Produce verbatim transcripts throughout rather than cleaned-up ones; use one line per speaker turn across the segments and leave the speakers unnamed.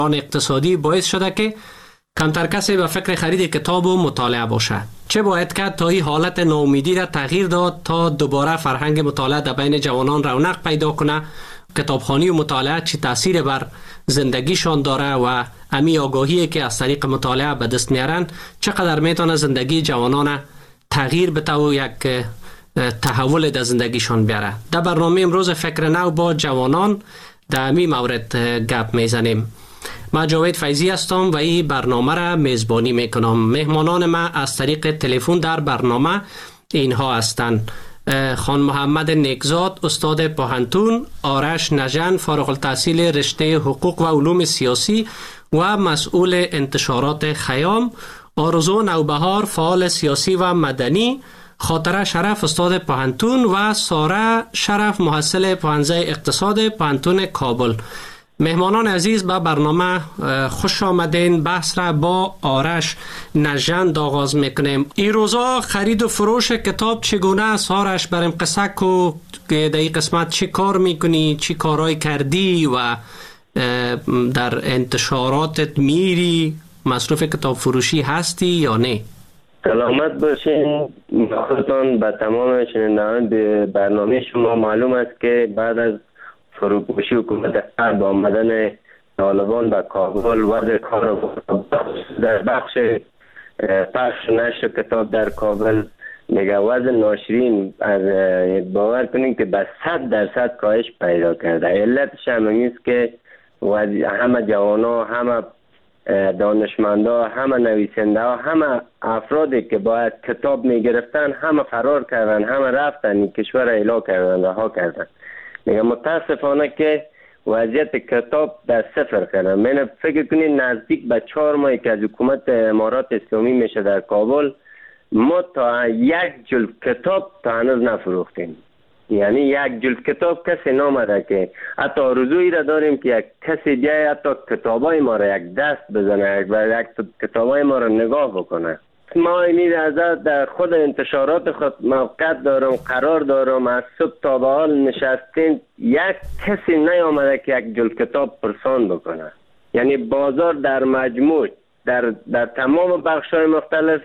آن اقتصادی باعث شده که کمتر کسی به فکر خرید کتاب و مطالعه باشه. چه باید کرد تا این حالت ناامیدی را تغییر داد تا دوباره فرهنگ مطالعه در بین جوانان رونق پیدا کنه؟ کتابخوانی و مطالعه چه تاثیر بر زندگیشان داره و امی آگاهی که از طریق مطالعه به دست میارن چقدر میتونه زندگی جوانان تغییر بده و یک تحول در زندگیشان بیاره؟ در برنامه امروز فکر نو با جوانان در امی مورد گپ میزنیم. من جاوید فیضی هستم و این برنامه را میزبانی میکنم. مهمانان ما از طریق تلفن در برنامه اینها هستند: خان محمد نیکزاد استاد پوهنتون، آرش نژند فارغ التحصیل رشته حقوق و علوم سیاسی و مسئول انتشارات خیام، آرزو نوبهار فعال سیاسی و مدنی، خاطره شرف استاد پوهنتون و ساره شرف محصل پوهنځی اقتصاد پوهنتون کابل. مهمانان عزیز به برنامه خوش آمدین. بحث را با آرش نژند آغاز میکنیم. این روزا خرید و فروش کتاب چگونه است؟ آرش برام قصه کو که در این قسمت چی کار میکنی، چی کارهای کردی و در انتشاراتت میری، مصروف کتاب فروشی هستی یا نه؟
سلامت باشین. خودتان به تمام شنوندگان به برنامه شما معلوم است که بعد از فروپاشی حکومت غرب آمدن طالبان به کابل وضع کار در بخش پخش نشر کتاب در کابل میگه وضع ناشرین از باور کنید که به صد درصد کاهش پیدا کرده. علتش هم است که همه جوانا، همه دانشمندا، همه نویسنده ها، همه افرادی که باید کتاب میگرفتن همه فرار کردن، همه رفتن این کشور را اعلا کردن، رها کردن. میگم متاسفانه که وضعیت کتاب در صفر کردن. من فکر کنید نزدیک به چهار ماهی که از حکومت امارات اسلامی میشه در کابل، ما تا یک جلد کتاب تا هنوز نفروختیم. یعنی یک جلد کتاب کسی نامده که حتی آرزویی را داریم که یک کسی بیای حتی کتابای ما را یک دست بزنه و یک کتابای ما را نگاه بکنه. ما اینی از در خود انتشارات خود موقعیت دارم، قرار دارم، از صبح تا به حال نشستین یک کسی نیامده که یک جلد کتاب پرسان بکنه. یعنی بازار در مجموع در, در تمام بخش‌های مختلف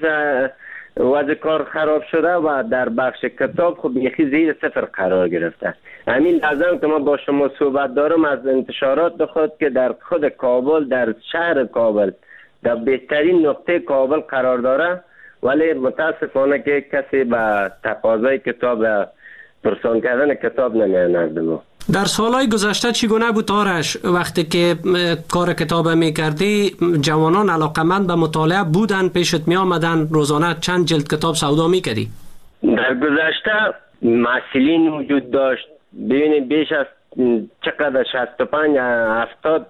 وضع کار خراب شده و در بخش کتاب خب یکی زیر صفر قرار گرفته. همین لازم که ما با شما صحبت دارم از انتشارات خود که در خود کابل، در شهر کابل، در بهترین نقطه کابل قرار داره، ولی متاسفانه که کسی به تقاضای کتاب پرسان کردن کتاب نمیاند. ما
در سالهای گذشته چگونه بود آرش؟ وقتی که کار کتاب میکردی جوانان علاقمند به مطالعه بودن، پیشت می آمدن روزانه چند جلد کتاب سودا میکردی؟
در گذشته محصلین وجود داشت. ببینید بیش از چقدر شصت و پنج هفتاد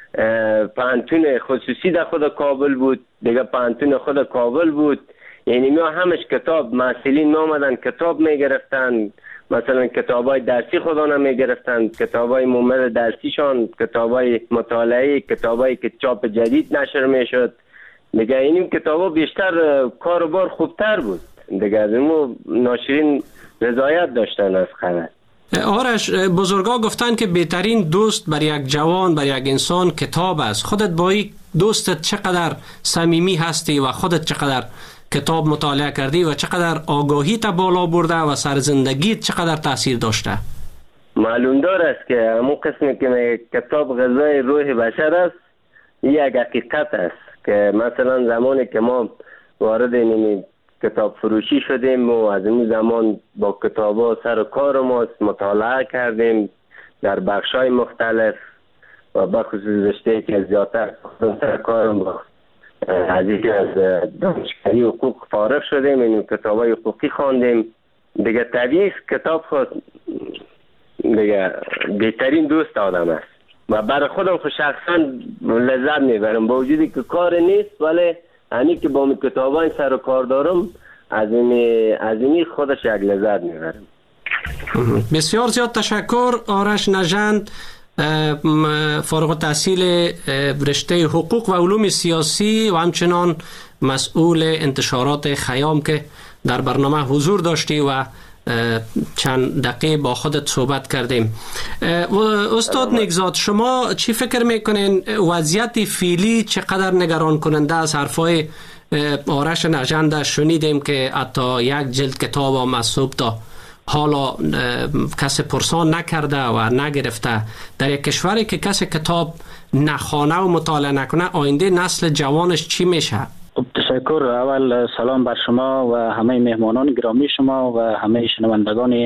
پوهنتون خصوصی در خود کابل بود، دیگه پوهنتون خود کابل بود. یعنی ما همش کتاب، محصلین می آمدن کتاب می گرفتن، مثلا کتابای درسی خودانه می گرفتن، کتابای مورد درسیشان، کتابای مطالعه، کتابایی که چاپ جدید نشر می شد. دیگه این کتابا بیشتر کار و بار خوبتر بود. دیگه از اون ناشرین رضایت داشتن از خبر.
آرش، بزرگا گفتن که بهترین دوست بر یک جوان، بر یک انسان کتاب است. خودت با این دوستت چقدر صمیمی هستی و خودت چقدر کتاب مطالعه کردی و چقدر آگاهی تا بالا برده و سر زندگیت چقدر تاثیر داشته؟
معلوم دار است که همون قسمی که کتاب غذای روح بشر است، یک حقیقت است که مثلا زمانی که ما وارد این کتاب فروشی شدیم و از این زمان با کتابا سر و کار ما مطالعه کردیم در بخش‌های مختلف و بخصوص رشته که زیادتر سر کارم با از اینکه از دانشگاهی حقوق فارغ شدیم، این کتابای حقوقی خواندیم. دیگه طبیعی کتاب خود دیگه بهترین دوست آدم است و برای خودم خود شخصا لذت میبرم با وجودی که کار نیست، ولی همین که با کتابای سر و کار دارم از این از این خودش یک لذت میبرم.
بسیار زیاد تشکر آرش نژند، فارغ التحصیل رشته حقوق و علوم سیاسی و همچنان مسئول انتشارات خیام که در برنامه حضور داشتی و چند دقیقه با خودت صحبت کردیم. استاد نیکزاد، شما چی فکر میکنین وضعیت فعلی چقدر نگران کننده از حرفای آرش نژند؟ شنیدیم که حتی یک جلد کتاب هم از صبح تا حالا کسی پرسان نکرده و نگرفته. در یک کشوری که کسی کتاب نخوانه و مطالعه نکنه، آینده نسل جوانش چی میشه؟
تشکر. اول سلام بر شما و همه مهمانان گرامی شما و همه شنوندگان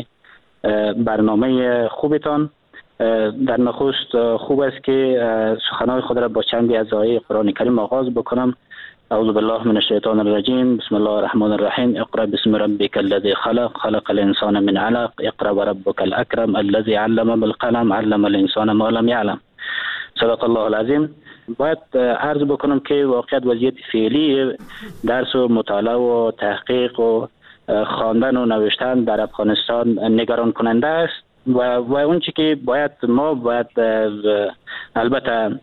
برنامه خوبتان. در نخست خوب است که سخنهای خود را با چندی از آیه قرآن کریم آغاز بکنم. اعوذ بالله من الشیطان الرجیم. بسم الله الرحمن الرحیم. اقرأ باسم ربک الذی خلق خلق الانسان من علق اقرأ وربک الاکرم الذی علم بالقلم علم الانسان ما لم یعلم. صدق الله العظیم. باید عرض بکنم که واقعیت وضعیت فعلی درس و مطالعه و تحقیق و خواندن و نوشتن در افغانستان نگران کننده است و و اون چی که باید ما باید البته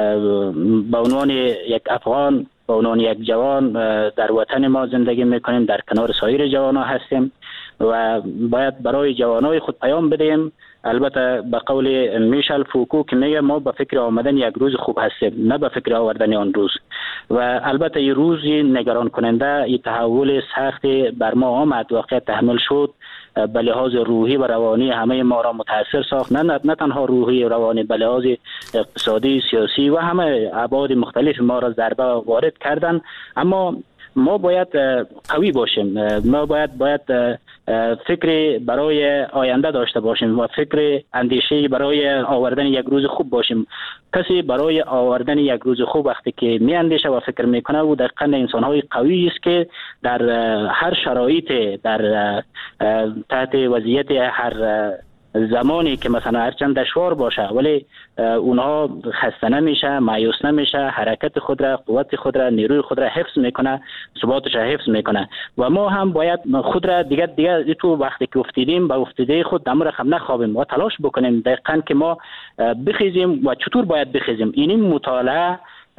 به عنوان یک افغان، به عنوان یک جوان در وطن ما زندگی میکنیم، در کنار سایر جوانان هستیم و باید برای جوانای خود پیام بدیم. البته به قول میشل فوکو که میگه ما به فکر آمدن یک روز خوب هستیم، نه به فکر آوردن آن روز. و البته این روزی نگران کننده، این تحول سخت بر ما آمد، واقعا تحمل شد، به لحاظ روحی و روانی همه ما را متاثر ساخت. نه نه تنها روحی و روانی، به لحاظ اقتصادی، سیاسی و همه ابعاد مختلف ما را ضربه وارد کردن. اما ما باید قوی باشیم، ما باید باید فکر برای آینده داشته باشیم و فکر اندیشه برای آوردن یک روز خوب باشیم. کسی برای آوردن یک روز خوب وقتی که می اندیشه و فکر میکنه او دقیقاً انسان‌های قوی است که در هر شرایط، در تحت وضعیت هر زمانی که مثلا هرچند دشوار باشه ولی اونها خسته نمیشه، مایوس نمیشه، حرکت خود را، قوت خود را، نیروی خود را حفظ میکنه، ثباتش را حفظ میکنه. و ما هم باید خود را دیگه دیگه تو وقتی که افتیدیم به افتیده خود دم رقم نخوابیم و تلاش بکنیم دقیقاً که ما بخیزیم و چطور باید بخیزیم. این مطالعه،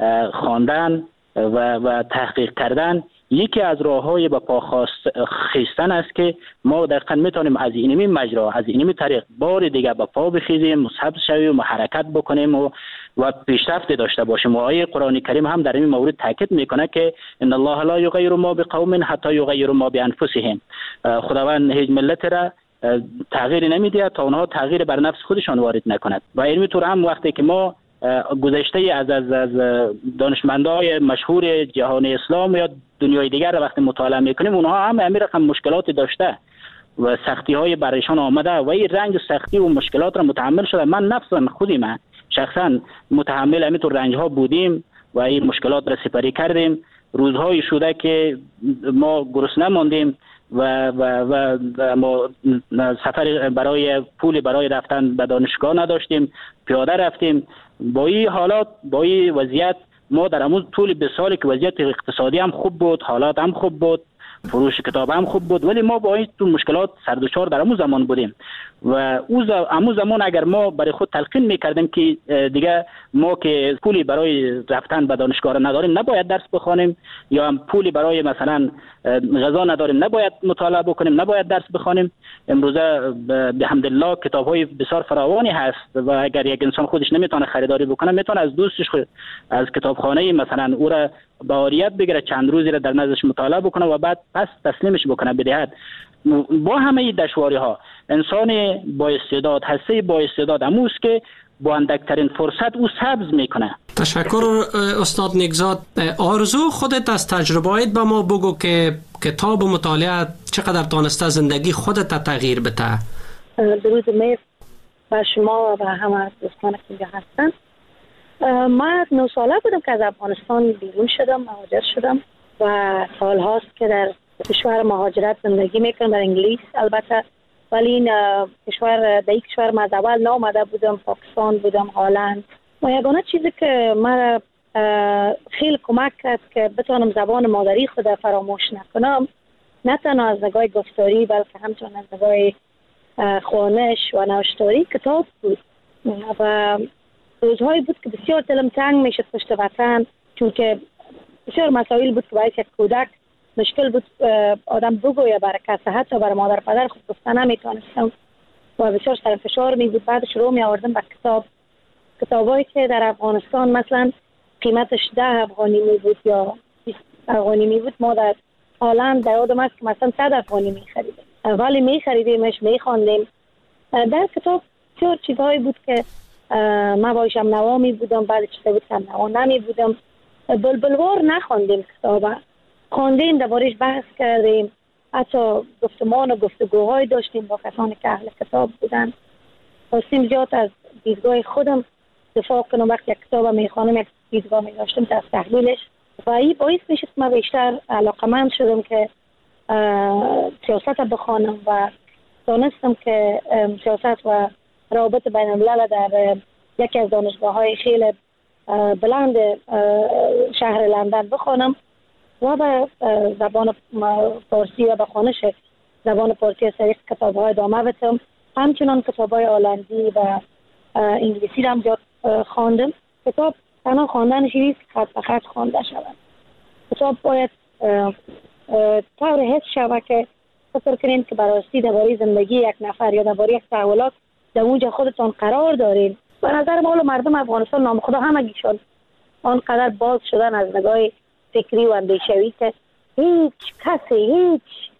خواندن و و تحقیق کردن یکی از راه‌های به پا خیستن است که ما دقیقاً میتونیم از اینمی مجرا، از اینمی طریق بار دیگه به پا بخیزیم، حفظ شویم و حرکت بکنیم و و پیشرفت داشته باشیم. و آیه قرآن کریم هم در این مورد تاکید میکنه که ان الله لا یغیر ما بقوم حتی یغیروا ما بانفسهم. خداوند هیچ ملت را تغییر نمیده تا اونها تغییر بر نفس خودشان وارد نکند. و این طور هم وقتی که ما گذشته از از از دانشمندای مشهور جهان اسلام یا دنیای دیگر را وقتی مطالعه میکنیم، اونها هم همین رقم مشکلات داشته و سختی های برایشان آمده و این رنج سختی و مشکلات را متحمل شده. من نفسا خودی من شخصا متحمل همین طور رنج ها بودیم و این مشکلات را سپری کردیم. روزهایی شده که ما گرسنه ماندیم و و و, و ما سفر برای پول برای رفتن به دانشگاه نداشتیم، پیاده رفتیم. با این حالات، با این وضعیت ما در همون طول بیست سالی که وضعیت اقتصادی هم خوب بود، حالات هم خوب بود، فروش کتاب هم خوب بود، ولی ما با این تو مشکلات سردوچار در همون زمان بودیم. و همون زمان اگر ما برای خود تلقین میکردیم که دیگه ما که پولی برای رفتن به دانشگاه نداریم نباید درس بخوانیم، یا هم پولی برای مثلا غذا نداریم نباید مطالعه بکنیم، نباید درس بخوانیم. امروزه به حمدالله کتاب‌های بسیار فراوانی هست و اگر یک انسان خودش نمیتونه خریداری بکنه، میتونه از دوستش از کتابخانه مثلا او را به عاریت بگیره، چند روزی را در نزدش مطالعه بکنه و بعد پس تسلیمش بکنه بدهد. با همه دشواری ها انسان با استعداد، هسته با استعداد اموست که با اندکترین فرصت او سبز میکنه.
تشکر استاد نیکزاد. آرزو خودت از تجربه‌ات به ما بگو که کتاب و مطالعه چقدر تانسته زندگی خودت تغییر بده.
درود مهر با شما و همه دوستان که اینجا هستن. من نه ساله بودم که از افغانستان بیرون شدم، مهاجر شدم و سال هاست که در کشور مهاجرت زندگی میکنم، در انگلیس البته. ولی این کشور در این کشور من از اول نامده بودم، پاکستان بودم، هلند. و یگانه چیزی که من خیلی کمک کرد که بتونم زبان مادری خود فراموش نکنم، نه تنها از نگاه گفتاری بلکه همچنان از نگاه خوانش و نوشتاری، کتاب بود. و روزهایی بود که بسیار دلم تنگ میشد پشت وطن، چون که بسیار مسائل بود که باید یک کودک مشکل بود آدم بگویه برای کسی، حتی برای مادر پدر خود گفتن نمیتونستم و بسیار سر فشار می بود. بعد شروع می آوردم به کتاب، کتابایی که در افغانستان مثلا قیمتش ده افغانی می بود یا بیست افغانی می بود، ما در هلند در آدم است که مثلا صد افغانی می خریدیم، ولی می خریدیمش، می خواندیم. در کتاب بسیار چیزهایی بود که ما باشم نوا می بودم، بعد چیزایی بود که نوا نمی بودم. بلبلوار نخواندیم کتاب، خواندیم، دربارش بحث کردیم، حتی گفتمان و گفتگوهای داشتیم با کسانی که اهل کتاب بودن. خواستیم زیاد از دیدگاه خودم دفاع کنم. وقتی یک کتاب میخوانم یک دیدگاه میداشتم از تحلیلش و این باعث میشد من بیشتر علاقمند شدم که سیاست بخوانم و دانستم که سیاست و روابط بین الملل در یکی از دانشگاه های خیلی بلند شهر لندن بخوانم و به زبان فارسی و به خوانش زبان فارسی از طریق کتاب‌های ادامه بدم. همچنان کتاب‌های هلندی و انگلیسی را هم زیاد خواندم. کتاب تنها خواندنش نیست، خط به خط خوانده شود. کتاب باید طور حس شود که فکر کنین که براستی درباره زندگی یک نفر یا درباره یک تحولات در اونجا خودتان قرار دارین. به نظر ما مردم افغانستان نام خدا همگیشون آنقدر باز شدن از نگاه فکری و اندیشوی که هیچ کسی هیچ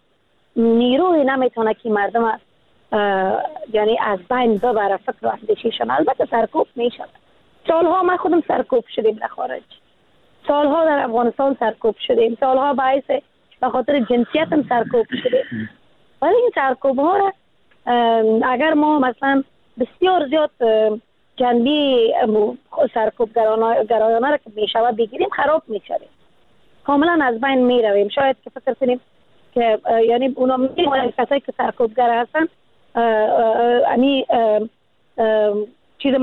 نیروی نمیتونه که مردم یعنی از بین ببره فکر و اندیشیشون. البته سرکوب میشد. سالها ما خودم سرکوب شدیم در خارج، سالها در افغانستان سرکوب شدیم، سالها باعث به خاطر جنسیت هم سرکوب شدیم. ولی این سرکوب ها را اگر ما مثلا بسیار زیاد جنبی سرکوب گرایانه را که میشود بگیریم خراب میشویم، کاملا از بین می رویم. شاید که فکر کنیم که یعنی اونا میگن کسایی که سرکوبگر هستن امی چیز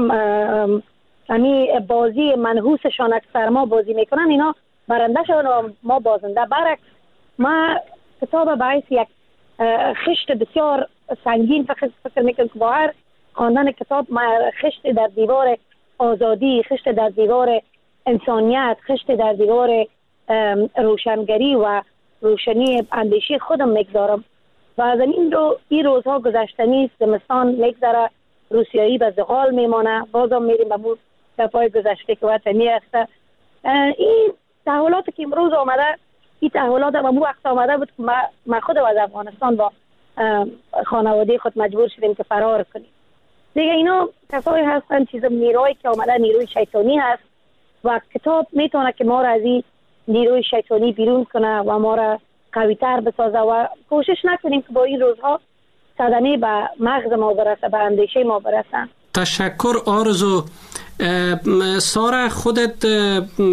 امی بازی منحوسشان اکثر ما بازی میکنن، اینا برنده شدن و ما بازنده. برعکس ما کتاب باعث یک خشت بسیار سنگین فکر فکر میکنم که با هر خواندن کتاب ما خشت در دیوار آزادی، خشت در دیوار انسانیت، خشت در دیوار روشنگری و روشنی اندیشی خودم میگذارم و از این رو این روزها گذشتنی است. زمستان میگذره، روسیایی به زغال میمانه، بازم میریم به مون دفعه گذشته که وطنی است. این تحولاتی که امروز آمده، این تحولات به مو وقت آمده بود که ما خود از افغانستان با خانواده خود مجبور شدیم که فرار کنیم. دیگه اینا کسایی هستن چیز نیرویی که آمده نیروی شیطانی هست و کتاب میتونه که ما را از این نیروی شیطانی بیرون کنه و ما را قوی تر بسازه و کوشش نکنیم که با این روزها صدمه به مغز ما برسه، به اندیشه ما برسه.
تشکر آرزو. سارا، خودت